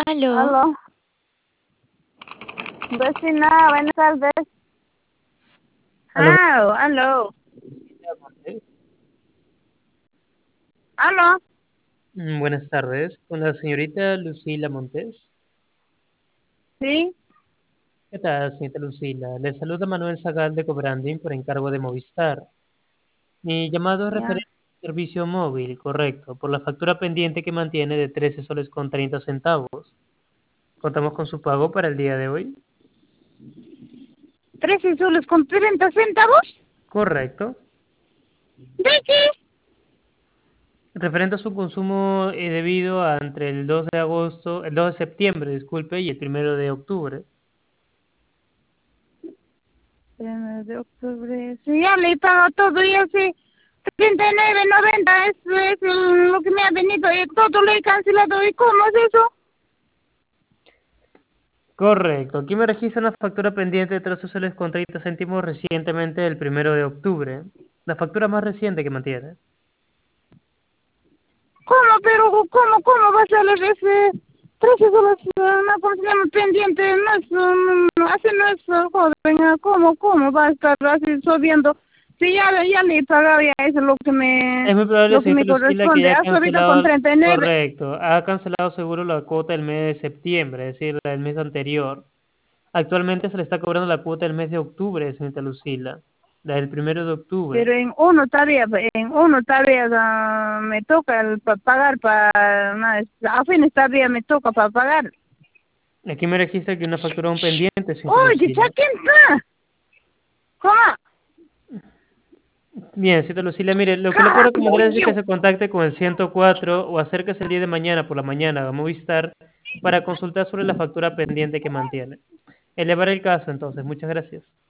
Aló, Aló, vecina, buenas tardes. Aló, Aló, aló. buenas tardes. Con la señorita Lucila Montes. Sí, ¿Qué tal, señorita Lucila? Le saluda Manuel Zagal de Cobranding por encargo de Movistar. Mi llamado es ya. referente al servicio móvil, correcto, por la factura pendiente que mantiene de 13 soles con 30 centavos. Contamos con su pago para el día de hoy. 13 soles con 30 centavos. Correcto. ¿De qué? Referente a su consumo debido a entre el 2 de agosto, el 2 de septiembre, disculpe, y el 1 de octubre. Primero de octubre. Sí, ya le he pagado todo y así. 39.90 es lo que me ha venido y todo lo he cancelado. ¿Y cómo es eso? Correcto. Aquí me registra una factura pendiente de 13 soles con 30 céntimos recientemente el 1 de octubre. La factura más reciente que mantiene. ¿Cómo? Pero, ¿cómo va a salir ese 13 soles? Una cosa se llama pendiente. No es, así no es, joven. ¿Cómo va a estar así subiendo? Sí, ya le he pagado, ya eso es Es muy probable, lo que señorita me Lucila, que corresponde. haya Hasta ahorita con cancelado, 39. correcto, ha cancelado seguro la cuota del mes de septiembre, es decir, la del mes anterior. Actualmente se le está cobrando la cuota del mes de octubre, señorita Lucila, la del 1 de octubre. Pero en uno todavía me toca pagar para, a fines todavía me toca para pagar. Aquí me registra que una factura aún pendiente, señorita Oye, Lucila. chaqueta, ¿cómo? Bien, señorita Lucila, mire, lo que le puedo recomendar es que Capullo. se contacte con el 104 o acérquese el día de mañana por la mañana a Movistar para consultar sobre la factura pendiente que mantiene. Elevar el caso, entonces. Muchas gracias.